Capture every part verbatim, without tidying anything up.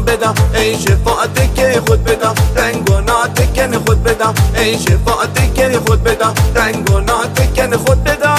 بدم ای شفاعت که خود بدم رنگ و ناتکن خود بدم ای شفاعت که خود بدم رنگ و ناتکن خود بدم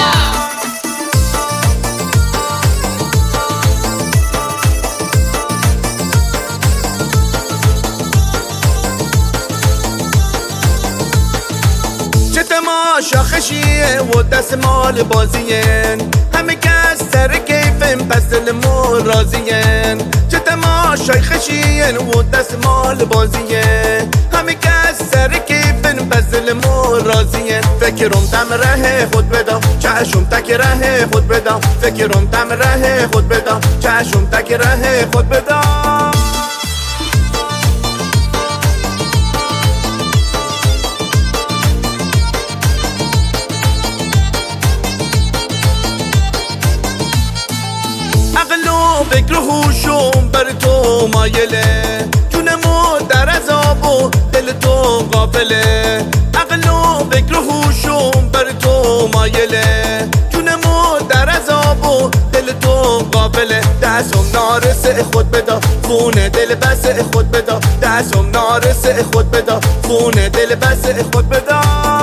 چه تماشا خشیه و دست مال بازیه همه کس سر کیفن پس دلمون راضیه چه تماشای خشیه و دست مال بازیه همه کس سر کیفن پس دلمون راضیه فکرم تم ره خود بدم چشم تک ره خود بدم فکرم تم ره خود بدم چشم تک ره خود بدم فکر و هوشم بر تو مایله جونمو در عذاب و دل تو غافله عقل و فکر و هوشم بر تو مایله جونمو در عذاب و دل تو غافله دستم نارسه خود بدا خون دل بس خود بدا دستم نارسه خود بدا خون دل بس خود بدا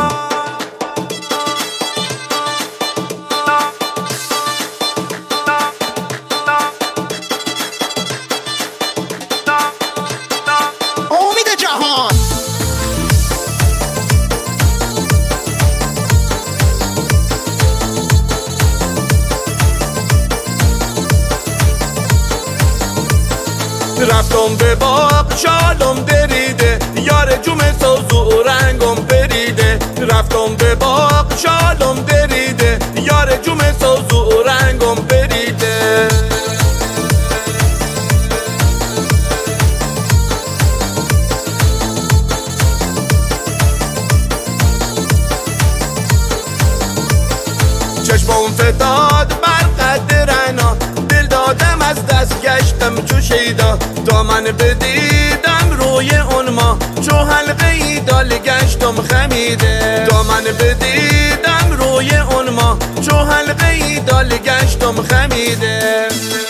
رفتم به باغ شالم دریده یار جمعه ساز و رنگم بریده رفتم به باغ شالم دریده یار جمعه ساز و رنگم بریده چشمم فتاد بر قد رعنا دل دادم از دست گشتم چو شیدا دامن بدیدم روی اون ما چو حلقه ای دال گشتم خمیده دامن بدیدم روی اون ما چو حلقه ای دال گشتم خمیده